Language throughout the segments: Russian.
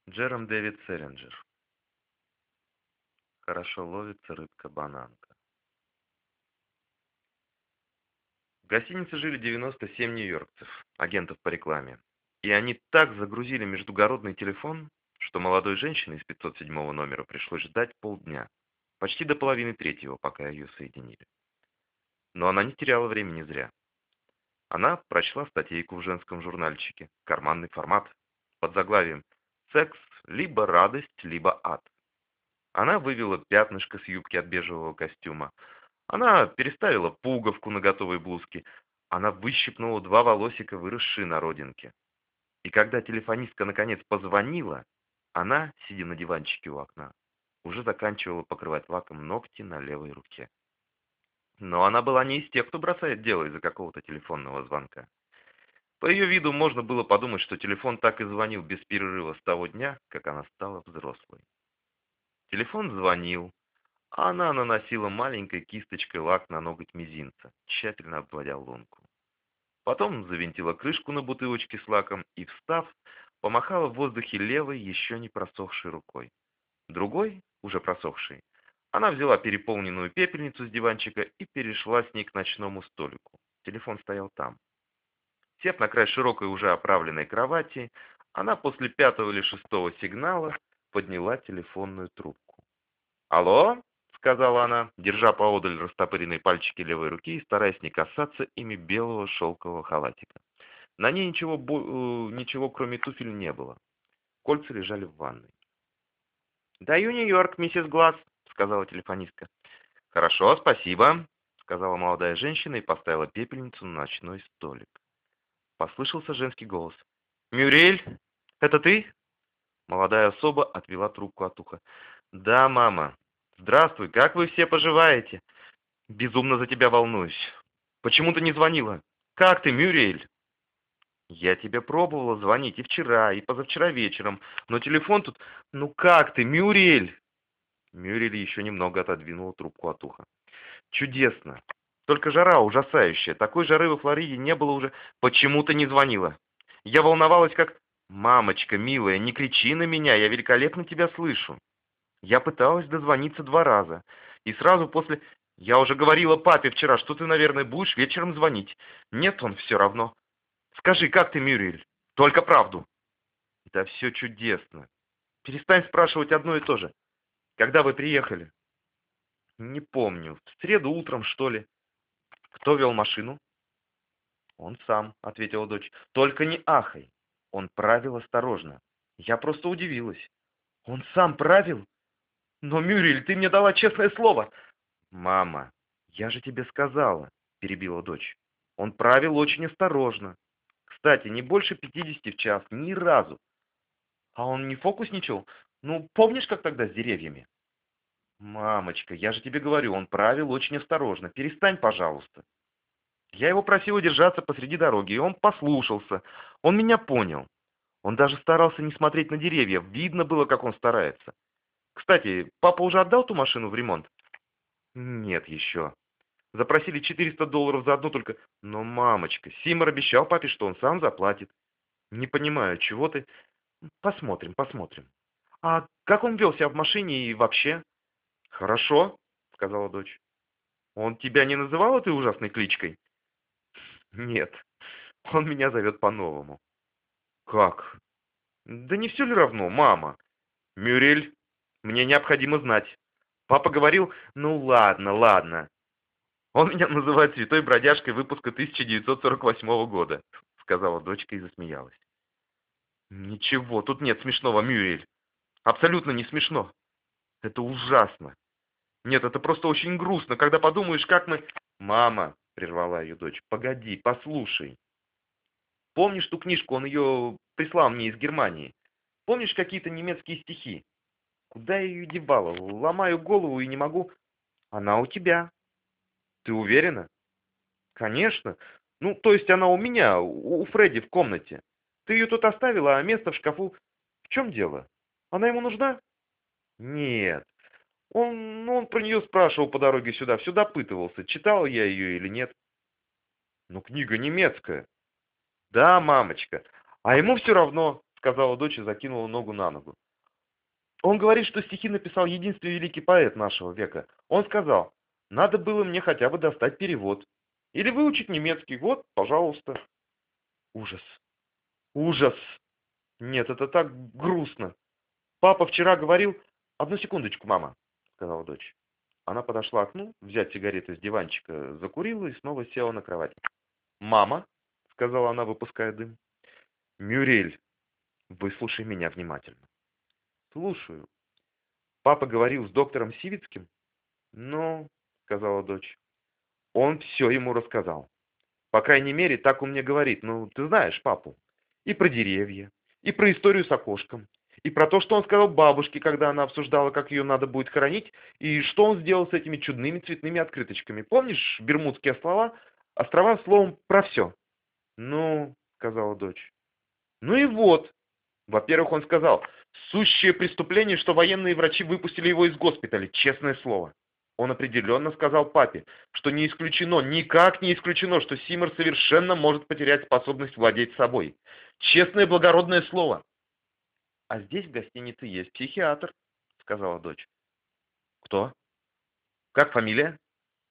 Джером Дэвид Селлинджер. Хорошо ловится рыбка-бананка. В гостинице жили 97 нью-йоркцев, агентов по рекламе. И они так загрузили междугородный телефон, что молодой женщине из 507 номера пришлось ждать полдня. Почти до половины третьего, пока ее соединили. Но она не теряла времени зря. Она прочла статейку в женском журнальчике, карманный формат, под заглавием «Секс, либо радость, либо ад». Она вывела пятнышко с юбки от бежевого костюма. Она переставила пуговку на готовой блузке. Она выщипнула два волосика, выросшие на родинке. И когда телефонистка наконец позвонила, она, сидя на диванчике у окна, уже заканчивала покрывать лаком ногти на левой руке. Но она была не из тех, кто бросает дело из-за какого-то телефонного звонка. По ее виду можно было подумать, что телефон так и звонил без перерыва с того дня, как она стала взрослой. Телефон звонил, а она наносила маленькой кисточкой лак на ноготь мизинца, тщательно обводя лунку. Потом завинтила крышку на бутылочке с лаком и, встав, помахала в воздухе левой, еще не просохшей рукой. Другой, уже просохшей, она взяла переполненную пепельницу с диванчика и перешла с ней к ночному столику. Телефон стоял там. Сев на край широкой уже оправленной кровати, она после пятого или шестого сигнала подняла телефонную трубку. «Алло?» — сказала она, держа поодаль растопыренные пальчики левой руки и стараясь не касаться ими белого шелкового халатика. На ней ничего кроме туфель не было. Кольца лежали в ванной. «Даю Нью-Йорк, миссис Глаз», — сказала телефонистка. «Хорошо, спасибо», — сказала молодая женщина и поставила пепельницу на ночной столик. Послышался женский голос. «Мюрель, это ты?» Молодая особа отвела трубку от уха. «Да, мама. Здравствуй, как вы все поживаете? Безумно за тебя волнуюсь. Почему ты не звонила? Как ты, Мюрель?» «Я тебе пробовала звонить и вчера, и позавчера вечером, но телефон тут... Ну как ты, Мюрель?» Мюрель еще немного отодвинула трубку от уха. «Чудесно. Только жара ужасающая. Такой жары во Флориде не было уже. Почему ты не звонила? Я волновалась как... Мамочка, милая, не кричи на меня, я великолепно тебя слышу. Я пыталась дозвониться 2 раза. И сразу после... Я уже говорила папе вчера, что ты, наверное, будешь вечером звонить. Нет, он все равно. Скажи, как ты, Мюрриэль? Только правду. Да все чудесно. Перестань спрашивать одно и то же. Когда вы приехали? Не помню. В среду утром, что ли? Кто вел машину? Он сам, ответила дочь. Только не ахай. Он правил осторожно. Я просто удивилась. Он сам правил? Но, Мюрриэль, ты мне дала честное слово. Мама, я же тебе сказала, перебила дочь. Он правил очень осторожно. Кстати, не больше 50 в час, ни разу. А он не фокусничал? Ну, помнишь, как тогда с деревьями? Мамочка, я же тебе говорю, он правил очень осторожно. Перестань, пожалуйста. Я его просила держаться посреди дороги, и он послушался. Он меня понял. Он даже старался не смотреть на деревья. Видно было, как он старается. Кстати, папа уже отдал ту машину в ремонт? Нет еще. Запросили $400 за одну только. Но, мамочка, Симмер обещал папе, что он сам заплатит. Не понимаю, чего ты... Посмотрим, посмотрим. А как он вел себя в машине и вообще? Хорошо, сказала дочь. Он тебя не называл этой ужасной кличкой? Нет, он меня зовет по-новому. Как? Да не все ли равно, мама? Мюрель, мне необходимо знать. Папа говорил, ну ладно, ладно. Он меня называет святой бродяжкой выпуска 1948 года, сказала дочка и засмеялась. Ничего, тут нет смешного, Мюрель. Абсолютно не смешно. Это ужасно. Нет, это просто очень грустно, когда подумаешь, как мы... Мама, прервала ее дочь, погоди, послушай. Помнишь ту книжку, он ее прислал мне из Германии? Помнишь какие-то немецкие стихи? Куда я ее девала? Ломаю голову и не могу. Она у тебя. Ты уверена? Конечно. Ну, то есть она у меня, у Фредди в комнате. Ты ее тут оставила, а место в шкафу... В чем дело? Она ему нужна? Нет. Он про нее спрашивал по дороге сюда, все допытывался, читал я ее или нет. Ну, книга немецкая. Да, мамочка. А ему все равно. сказала дочь и закинула ногу на ногу. Он говорит, что стихи написал единственный великий поэт нашего века. Он сказал, надо было мне хотя бы достать перевод. Или выучить немецкий. Вот, пожалуйста. Ужас. Ужас. Нет, это так грустно. Папа вчера говорил... Одну секундочку, мама, сказала дочь. Она подошла к окну, взять сигареты с диванчика, закурила и снова села на кровать. «Мама», — сказала она, выпуская дым, — «Мюрель, выслушай меня внимательно». «Слушаю. Папа говорил с доктором Сивицким?» «Ну», — сказала дочь, — «он все ему рассказал. По крайней мере, так он мне говорит. Ну, ты знаешь папу. И про деревья, и про историю с окошком, и про то, что он сказал бабушке, когда она обсуждала, как ее надо будет хоронить, и что он сделал с этими чудными цветными открыточками. Помнишь Бермудские острова, словом, про все?» «Ну», — сказала дочь, — «ну и вот». Во-первых, он сказал, сущее преступление, что военные врачи выпустили его из госпиталя, честное слово. Он определенно сказал папе, что не исключено, никак не исключено, что Симмер совершенно может потерять способность владеть собой. Честное благородное слово. А здесь в гостинице есть психиатр, сказала дочь. Кто? Как фамилия?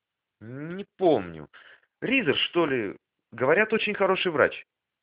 Не помню. Ризер, что ли? Говорят, очень хороший врач.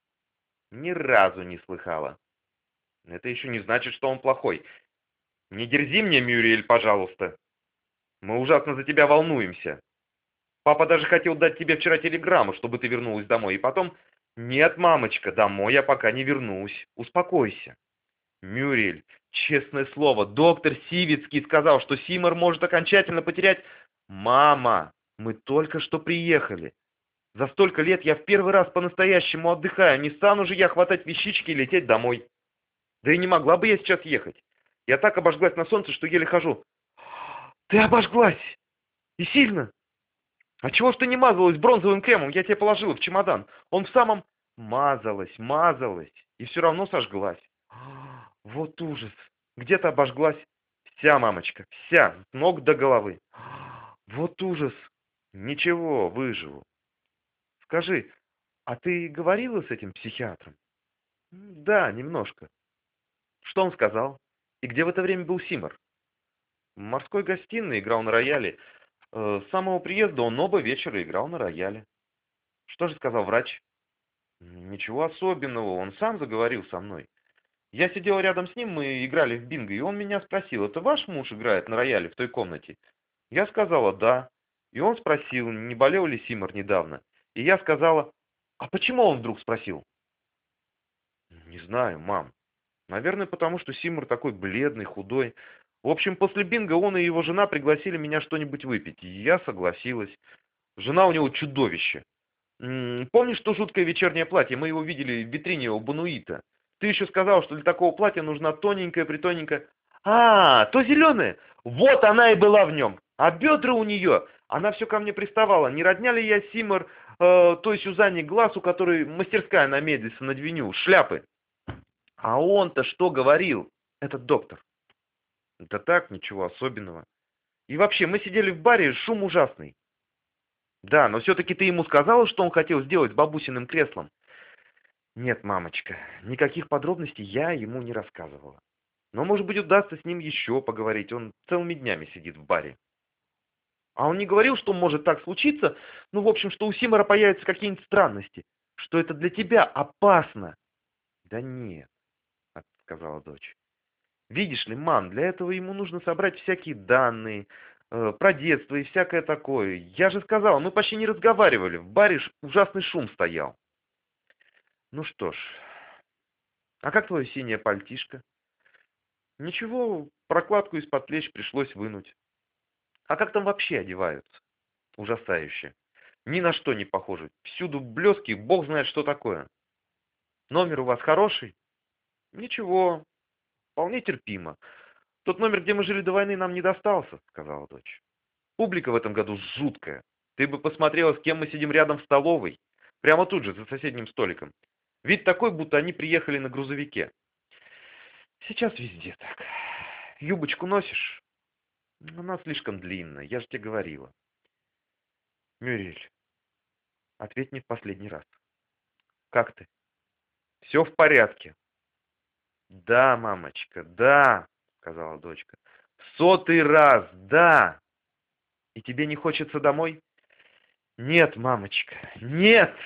Ни разу не слыхала. Это еще не значит, что он плохой. Не дерзи мне, Мюриэль, пожалуйста. Мы ужасно за тебя волнуемся. Папа даже хотел дать тебе вчера телеграмму, чтобы ты вернулась домой. И потом... Нет, мамочка, домой я пока не вернусь. Успокойся. Мюриэль, честное слово, доктор Сивицкий сказал, что Симмер может окончательно потерять... Мама, мы только что приехали. За столько лет я в первый раз по-настоящему отдыхаю. Не стану же я хватать вещички и лететь домой. Да и не могла бы я сейчас ехать. Я так обожглась на солнце, что еле хожу. Ты обожглась! И сильно! А чего ж ты не мазалась бронзовым кремом? Я тебе положила в чемодан. Он в самом... Мазалась, мазалась. И все равно сожглась. Вот ужас. Где ты обожглась? Вся, мамочка, вся, с ног до головы. Вот ужас. Ничего, выживу. Скажи, а ты говорила с этим психиатром? Да, немножко. Что он сказал? И где в это время был Симмер? В морской гостиной играл на рояле. С самого приезда он оба вечера играл на рояле. Что же сказал врач? Ничего особенного, он сам заговорил со мной. Я сидел рядом с ним, мы играли в бинго, и он меня спросил, это ваш муж играет на рояле в той комнате? Я сказала, да. И он спросил, не болел ли Симмер недавно. И я сказала, а почему он вдруг спросил? Не знаю, мам. Наверное, потому что Симмер такой бледный, худой. В общем, после бинго он и его жена пригласили меня что-нибудь выпить, и я согласилась. Жена у него чудовище. Помнишь то жуткое вечернее платье? Мы его видели в витрине у Бануита. Ты еще сказал, что для такого платья нужна тоненькая-притоненькая... А, то зеленое! Вот она и была в нем. А бедра у нее... Она все ко мне приставала. Не родня ли я Симмер той Сюзанне Глаз, у которой мастерская на Медисон-авеню, шляпы? А он-то что говорил, этот доктор? Да так, ничего особенного. И вообще, мы сидели в баре, шум ужасный. Да, но все-таки ты ему сказала, что он хотел сделать с бабусиным креслом? Нет, мамочка, никаких подробностей я ему не рассказывала. Но, может быть, удастся с ним еще поговорить. Он целыми днями сидит в баре. А он не говорил, что может так случиться, ну, в общем, что у Симора появятся какие-нибудь странности, что это для тебя опасно. Да нет, сказала дочь. Видишь ли, мам, для этого ему нужно собрать всякие данные, про детство и всякое такое. Я же сказала, мы почти не разговаривали, в баре ужасный шум стоял. Ну что ж, а как твое синее пальтишко? Ничего, прокладку из-под плеч пришлось вынуть. А как там вообще одеваются? Ужасающе. Ни на что не похоже. Всюду блески, бог знает что такое. Номер у вас хороший? Ничего, вполне терпимо. Тот номер, где мы жили до войны, нам не достался, сказала дочь. Публика в этом году жуткая. Ты бы посмотрела, с кем мы сидим рядом в столовой. Прямо тут же, за соседним столиком. Вид такой, будто они приехали на грузовике. Сейчас везде так. Юбочку носишь? Она слишком длинная, я же тебе говорила. Мюрель, ответь мне в последний раз. Как ты? Все в порядке. Да, мамочка, да, сказала дочка. В 100-й раз, да. И тебе не хочется домой? Нет, мамочка, нет.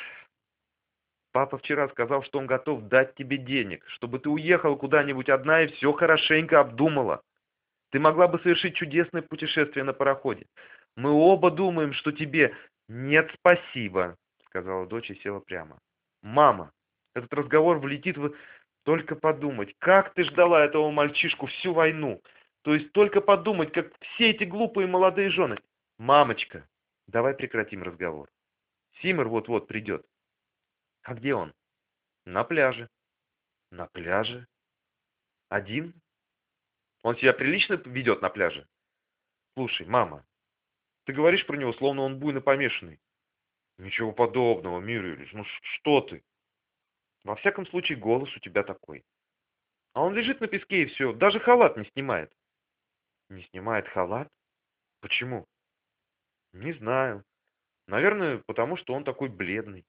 Папа вчера сказал, что он готов дать тебе денег, чтобы ты уехала куда-нибудь одна и все хорошенько обдумала. Ты могла бы совершить чудесное путешествие на пароходе. Мы оба думаем, что тебе... Нет, спасибо, сказала дочь и села прямо. Мама, этот разговор влетит в... Только подумать, как ты ждала этого мальчишку всю войну. То есть только подумать, как все эти глупые молодые жены. Мамочка, давай прекратим разговор. Симер вот-вот придет. А где он? На пляже. На пляже? Один? Он себя прилично ведет на пляже? Слушай, мама, ты говоришь про него, словно он буйно помешанный. Ничего подобного, Мюррейлис, ну что ты? Во всяком случае, голос у тебя такой. А он лежит на песке и все, даже халат не снимает. Не снимает халат? Почему? Не знаю. Наверное, потому что он такой бледный.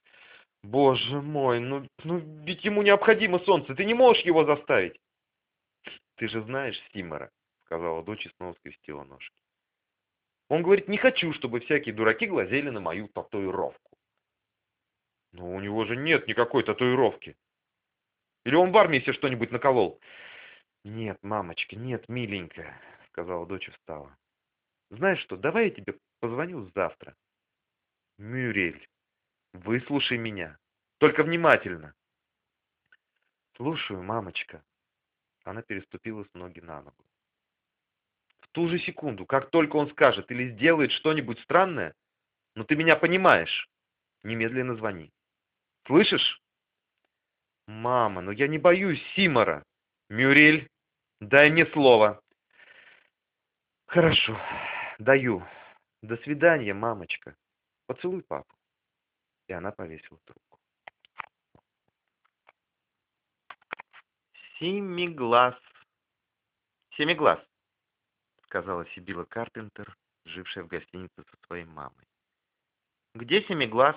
Боже мой, ну ведь ему необходимо солнце, ты не можешь его заставить. Ты же знаешь Симора, сказала дочь и снова скрестила ножки. Он говорит, не хочу, чтобы всякие дураки глазели на мою татуировку. Но у него же нет никакой татуировки. Или он в армии себе что-нибудь наколол? Нет, мамочка, нет, миленькая, сказала дочь и встала. Знаешь что, давай я тебе позвоню завтра. Мюрель, выслушай меня. Только внимательно. Слушаю, мамочка. Она переступила с ноги на ногу. В ту же секунду, как только он скажет или сделает что-нибудь странное, ну ты меня понимаешь, немедленно звони. Слышишь? Мама, ну я не боюсь Симора. Мюрель, дай мне слово. Хорошо, даю. До свидания, мамочка. Поцелуй папу. И она повесила трубку. Семиглаз. Семиглаз, сказала Сибила Карпентер, жившая в гостинице со своей мамой. Где Семиглаз?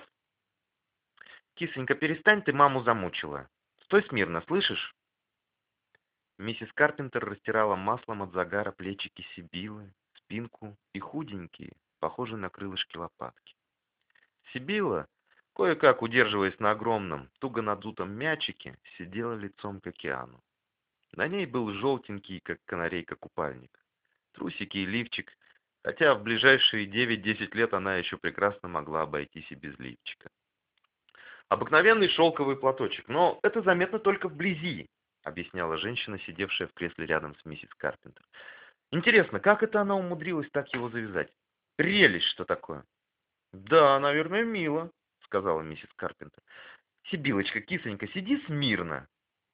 Кисонька, перестань, ты маму замучила. Стой смирно, слышишь? Миссис Карпентер растирала маслом от загара плечики Сибилы, спинку и худенькие, похожие на крылышки лопатки. Сибила, кое-как удерживаясь на огромном, туго надутом мячике, сидела лицом к океану. На ней был желтенький, как канарейка, купальник. Трусики и лифчик, хотя в ближайшие 9-10 лет она еще прекрасно могла обойтись и без лифчика. Обыкновенный шелковый платочек, но это заметно только вблизи, объясняла женщина, сидевшая в кресле рядом с миссис Карпентер. Интересно, как это она умудрилась так его завязать? Прелесть, что такое? Да, наверное, мило, сказала миссис Карпентер. Сибилочка, кисонька, сиди смирно.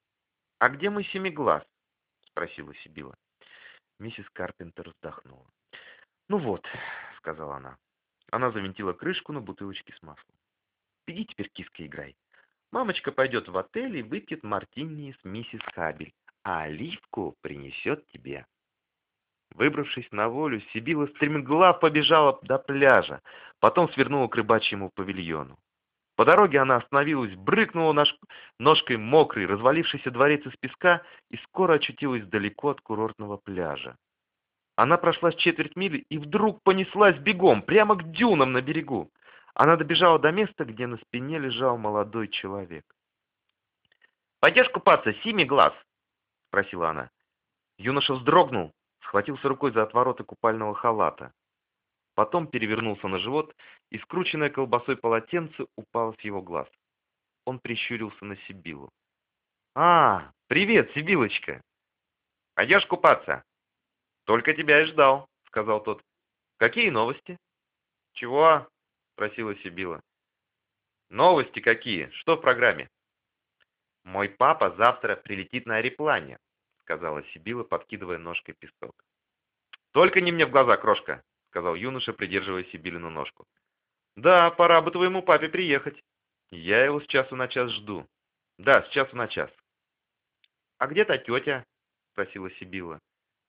А где мой семиглаз? Спросила Сибила. Миссис Карпентер вздохнула. Ну вот, сказала она. Она завинтила крышку на бутылочке с маслом. Беги теперь, киска, играй. Мамочка пойдет в отель и выпьет мартини с миссис Хабель, а оливку принесет тебе. Выбравшись на волю, Сибила стремглав побежала до пляжа, потом свернула к рыбачьему павильону. По дороге она остановилась, брыкнула ножкой мокрый, развалившийся дворец из песка и скоро очутилась далеко от курортного пляжа. Она прошла с четверть мили и вдруг понеслась бегом, прямо к дюнам на берегу. Она добежала до места, где на спине лежал молодой человек. «Пойдешь купаться, Семиглаз?» — спросила она. Юноша вздрогнул, схватился рукой за отвороты купального халата. Потом перевернулся на живот, и скрученное колбасой полотенце упало с его глаз. Он прищурился на Сибилу. «А, привет, Сибилочка! Пойдешь купаться?» «Только тебя и ждал», — сказал тот. «Какие новости?» «Чего?» — спросила Сибила. «Новости какие? Что в программе?» «Мой папа завтра прилетит на аэроплане», — сказала Сибила, подкидывая ножкой песок. «Только не мне в глаза, крошка», — сказал юноша, придерживая Сибилину ножку. «Да, пора бы твоему папе приехать. Я его с часу на час жду. Да, с часу на час». «А где та тетя?» — спросила Сибила.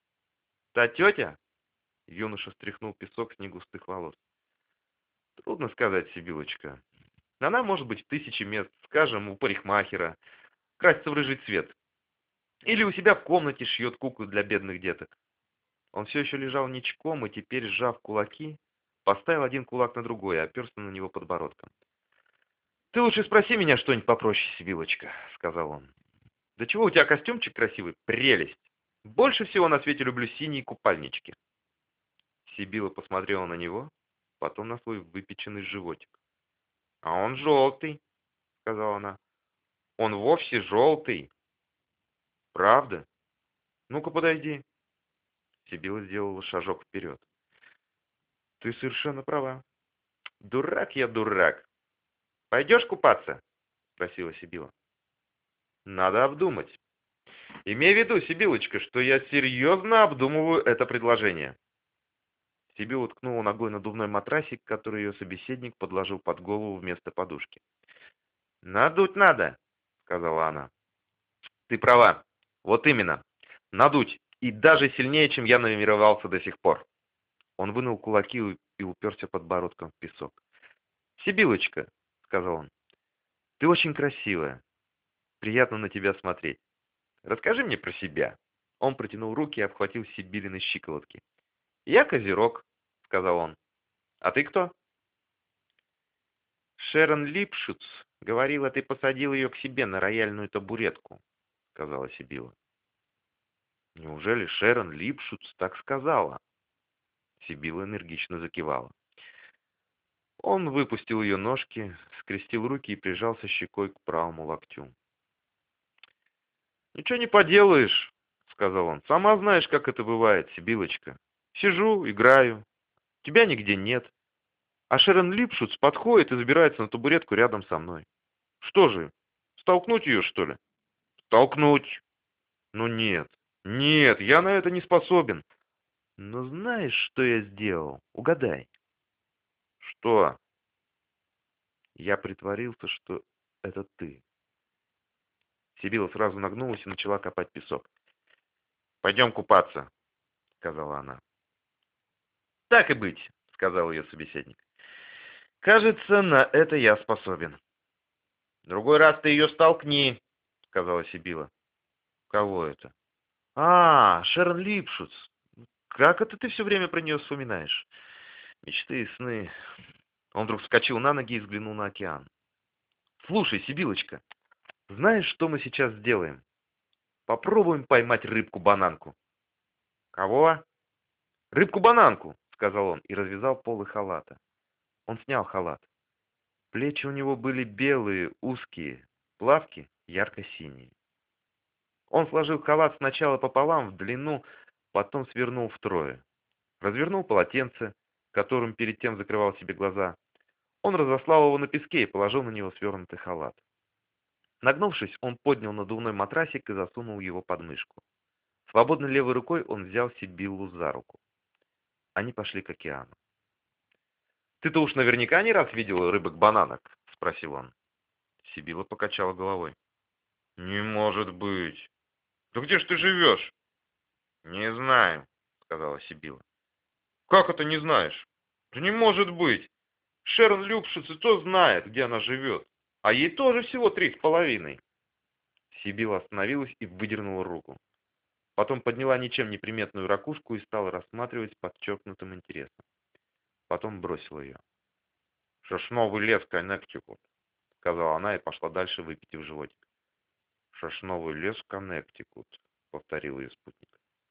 «Та тетя?» — юноша стряхнул песок с негустых волос. «Трудно сказать, Сибилочка. Она может быть в 1000 мест, скажем, у парикмахера, красится в рыжий цвет. Или у себя в комнате шьет куклы для бедных деток. Он все еще лежал ничком и теперь, сжав кулаки, поставил один кулак на другой и оперся на него подбородком. «Ты лучше спроси меня что-нибудь попроще, Сибилочка», — сказал он. «Да чего у тебя костюмчик красивый? Прелесть! Больше всего на свете люблю синие купальнички». Сибила посмотрела на него, потом на свой выпеченный животик. «А он желтый», — сказала она. «Он вовсе желтый. Правда? Ну-ка подойди». Сибила сделала шажок вперед. «Ты совершенно права. Дурак я, дурак. Пойдешь купаться?» — спросила Сибила. «Надо обдумать. Имей в виду, Сибилочка, что я серьезно обдумываю это предложение». Сибила ткнула ногой надувной матрасик, который ее собеседник подложил под голову вместо подушки. «Надуть надо», — сказала она. «Ты права. Вот именно. Надуть. И даже сильнее, чем я намеревался до сих пор». Он вынул кулаки и уперся подбородком в песок. «Сибилочка», — сказал он, — «ты очень красивая. Приятно на тебя смотреть. Расскажи мне про себя». Он протянул руки и обхватил Сибилины щиколотки. «Я Козерог», — сказал он. «А ты кто?» «Шерон Липшиц говорила, ты посадил ее к себе на рояльную табуретку», — сказала Сибила. «Неужели Шерон Липшиц так сказала?» Сибила энергично закивала. Он выпустил ее ножки, скрестил руки и прижался щекой к правому локтю. «Ничего не поделаешь», — сказал он. «Сама знаешь, как это бывает, Сибилочка. Сижу, играю. Тебя нигде нет. А Шерон Липшиц подходит и забирается на табуретку рядом со мной. Что же, столкнуть ее, что ли?» «Столкнуть? Ну нет, нет, я на это не способен. Но знаешь, что я сделал? Угадай». «Что?» «Я притворился, что это ты». Сибила сразу нагнулась и начала копать песок. «Пойдем купаться», — сказала она. «Так и быть», — сказал ее собеседник. «Кажется, на это я способен». «Другой раз ты ее столкни», — сказала Сибила. «Кого это?» «А, Шерон Липшиц. Как это ты все время про нее вспоминаешь?» «Мечты и сны». Он вдруг вскочил на ноги и взглянул на океан. «Слушай, Сибилочка, знаешь, что мы сейчас сделаем? Попробуем поймать рыбку-бананку». «Кого?» «Рыбку-бананку», — сказал он и развязал полы халата. Он снял халат. Плечи у него были белые, узкие, плавки ярко-синие. Он сложил халат сначала пополам в длину, потом свернул втрое. Развернул полотенце, которым перед тем закрывал себе глаза. Он разослал его на песке и положил на него свернутый халат. Нагнувшись, он поднял надувной матрасик и засунул его под мышку. Свободной левой рукой он взял Сибиллу за руку. Они пошли к океану. «Ты-то уж наверняка не раз видел рыбок-бананок?» — спросил он. Сибилла покачала головой. «Не может быть! Да где ж ты живешь?» «Не знаю», — сказала Сибилла. «Как это не знаешь? Да не может быть! Шерон Люпшиц и то знает, где она живет, а ей тоже всего 3,5». Сибилла остановилась и выдернула руку. Потом подняла ничем не приметную ракушку и стала рассматривать с подчеркнутым интересом. Потом бросила ее. «Шашновый лес, Коннектикут», — сказала она и пошла дальше, выпитив животик. «Шашновый лес, Коннектикут», — повторил ее спутник.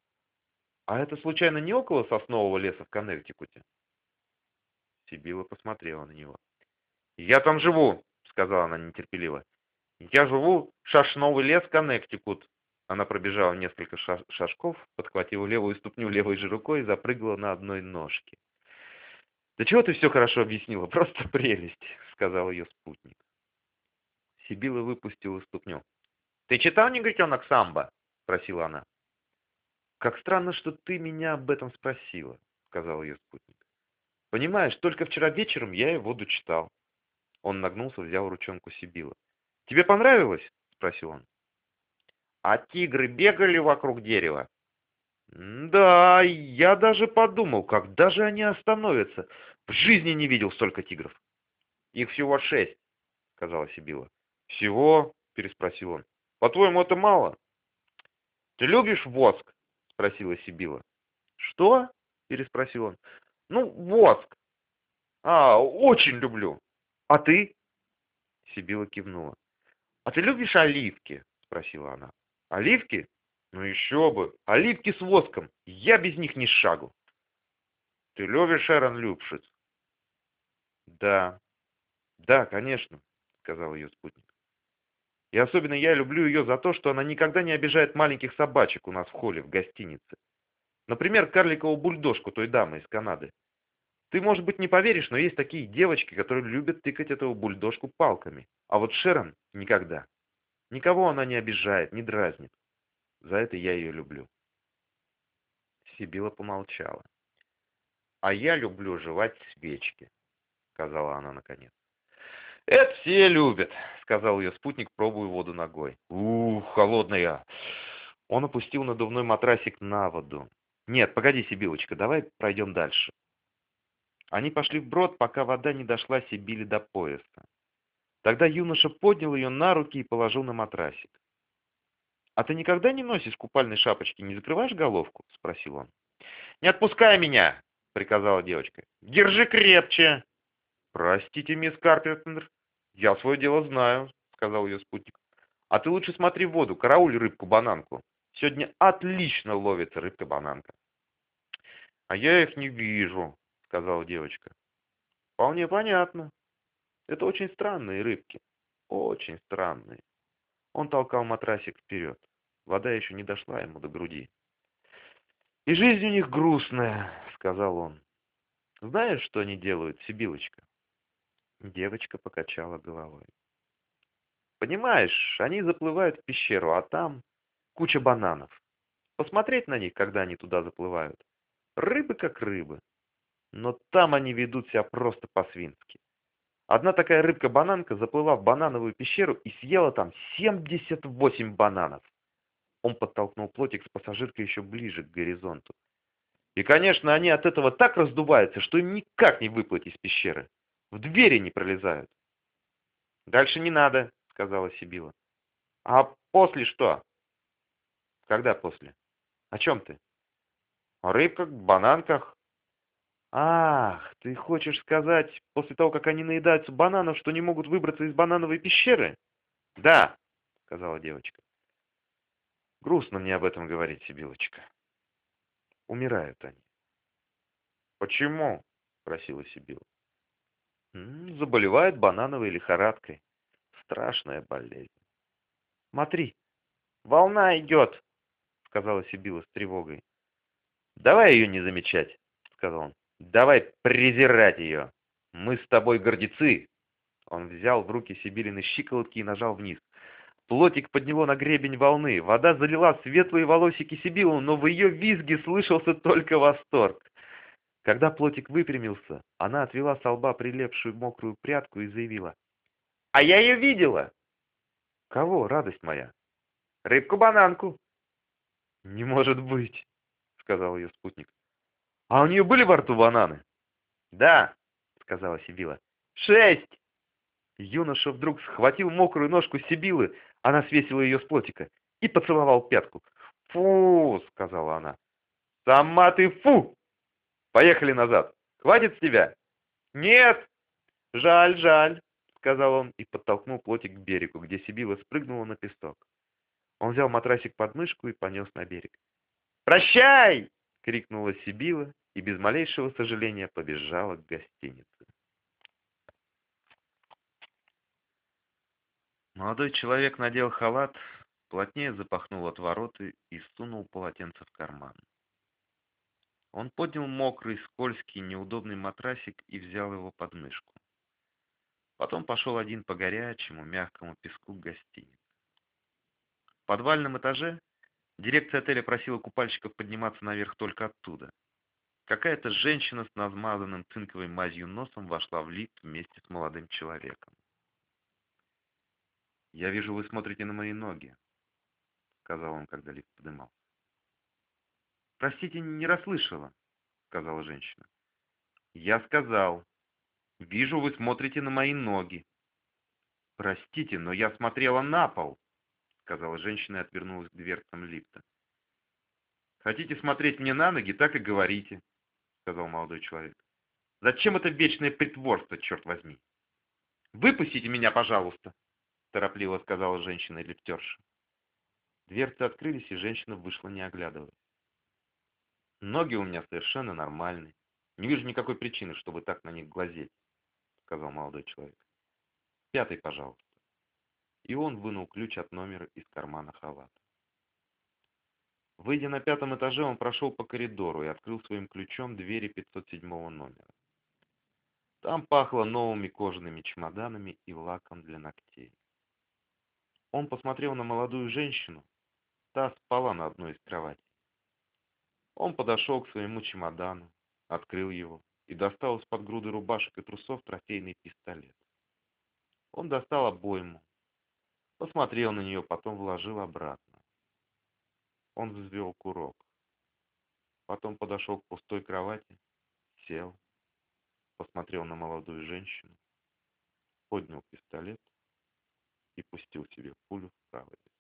«А это случайно не около соснового леса в Коннектикуте?» Сибилла посмотрела на него. «Я там живу», — сказала она нетерпеливо. «Я живу в Шашновый лес, Коннектикут». Она пробежала несколько шажков, подхватила левую ступню левой же рукой и запрыгала на одной ножке. «Да чего ты все хорошо объяснила? Просто прелесть», — сказал ее спутник. Сибилла выпустила ступню. «Ты читал «Негритенок Самбо»?» — спросила она. «Как странно, что ты меня об этом спросила», — сказал ее спутник. «Понимаешь, только вчера вечером я его дочитал». Он нагнулся, взял ручонку Сибилла. «Тебе понравилось?» — спросил он. «А тигры бегали вокруг дерева?» «Да, я даже подумал, когда же они остановятся. В жизни не видел столько тигров». «Их всего 6», — сказала Сибилла. «Всего?» — переспросил он. «По-твоему, это мало?» «Ты любишь воск?» — спросила Сибила. «Что?» — переспросил он. «Ну, воск. А, очень люблю. А ты?» Сибила кивнула. «А ты любишь оливки?» — спросила она. «Оливки? Ну еще бы! Оливки с воском! Я без них ни шагу!» «Ты любишь Эрен Любшиц?» «Да, да, конечно», — сказал ее спутник. «И особенно я люблю ее за то, что она никогда не обижает маленьких собачек у нас в холле в гостинице. Например, карликовую бульдожку той дамы из Канады. Ты, может быть, не поверишь, но есть такие девочки, которые любят тыкать эту бульдожку палками. А вот Шерон никогда. Никого она не обижает, не дразнит. За это я ее люблю». Сибила помолчала. «А я люблю жевать свечки», — сказала она наконец. «Это все любят», — сказал ее спутник, пробуя воду ногой. «Ух, холодная!» Он опустил надувной матрасик на воду. «Нет, погоди, Сибилочка, давай пройдем дальше». Они пошли вброд, пока вода не дошла Сибиле до пояса. Тогда юноша поднял ее на руки и положил на матрасик. «А ты никогда не носишь купальной шапочки, не закрываешь головку?» — спросил он. «Не отпускай меня!» — приказала девочка. «Держи крепче!» «Простите, мисс Карпентер, я свое дело знаю», — сказал ее спутник. «А ты лучше смотри в воду, карауль рыбку-бананку. Сегодня отлично ловится рыбка-бананка». «А я их не вижу», — сказала девочка. «Вполне понятно. Это очень странные рыбки. Очень странные». Он толкал матрасик вперед. Вода еще не дошла ему до груди. «И жизнь у них грустная», — сказал он. «Знаешь, что они делают, Сибилочка?» Девочка покачала головой. «Понимаешь, они заплывают в пещеру, а там куча бананов. Посмотреть на них, когда они туда заплывают. Рыбы как рыбы. Но там они ведут себя просто по-свински. Одна такая рыбка-бананка заплыла в банановую пещеру и съела там 78 бананов». Он подтолкнул плотик с пассажиркой еще ближе к горизонту. «И, конечно, они от этого так раздуваются, что им никак не выплыть из пещеры. В двери не пролезают». «Дальше не надо», — сказала Сибила. «А после что?» «Когда после? О чем ты?» «О рыбках, бананках». «Ах, ты хочешь сказать, после того, как они наедаются бананов, что не могут выбраться из банановой пещеры?» «Да», — сказала девочка. «Грустно мне об этом говорить, Сибилочка. Умирают они». «Почему?» — спросила Сибила. «Заболевают банановой лихорадкой. Страшная болезнь». «Смотри, волна идет», — сказала Сибила с тревогой. «Давай ее не замечать», — сказал он. «Давай презирать ее. Мы с тобой гордецы». Он взял в руки Сибилины щиколотки и нажал вниз. Плотик подняло на гребень волны. Вода залила светлые волосики Сибилы, но в ее визге слышался только восторг. Когда плотик выпрямился, она отвела со лба прилепшую мокрую прядку и заявила: «А я ее видела!» «Кого, радость моя?» «Рыбку-бананку». «Не может быть», — сказал ее спутник. «А у нее были во рту бананы?» «Да», — сказала Сибила. «6!» Юноша вдруг схватил мокрую ножку Сибилы, она свесила ее с плотика, и поцеловал пятку. «Фу!» — сказала она. «Сама ты фу! Поехали назад! Хватит с тебя?» «Нет! Жаль, жаль!» — сказал он и подтолкнул плотик к берегу, где Сибила спрыгнула на песок. Он взял матрасик под мышку и понес на берег. «Прощай!» — крикнула Сибила и без малейшего сожаления побежала к гостинице. Молодой человек надел халат, плотнее запахнул отвороты и сунул полотенце в карман. Он поднял мокрый, скользкий, неудобный матрасик и взял его под мышку. Потом пошел один по горячему, мягкому песку к гостинице. В подвальном этаже дирекция отеля просила купальщиков подниматься наверх только оттуда. Какая-то женщина с намазанным цинковой мазью носом вошла в лифт вместе с молодым человеком. «Я вижу, вы смотрите на мои ноги», — сказал он, когда лифт поднимался. «Простите, не расслышала», — сказала женщина. «Я сказал, вижу, вы смотрите на мои ноги». «Простите, но я смотрела на пол», — сказала женщина и отвернулась к дверцам лифта. Хотите смотреть мне на ноги, так и говорите, сказал молодой человек. Зачем это вечное притворство, черт возьми? Выпустите меня, пожалуйста, торопливо сказала женщина-лифтерша. Дверцы открылись, и женщина вышла, не оглядываясь. Ноги у меня совершенно нормальные. Не вижу никакой причины, чтобы так на них глазеть, сказал молодой человек. Пятый, пожалуйста. И он вынул ключ от номера из кармана халата. Выйдя на пятом этаже, он прошел по коридору и открыл своим ключом двери 507 номера. Там пахло новыми кожаными чемоданами и лаком для ногтей. Он посмотрел на молодую женщину, та спала на одной из кроватей. Он подошел к своему чемодану, открыл его и достал из-под груды рубашек и трусов трофейный пистолет. Он достал обойму, посмотрел на нее, потом вложил обратно. Он взвел курок. Потом подошел к пустой кровати, сел, посмотрел на молодую женщину, поднял пистолет и пустил себе пулю в правое.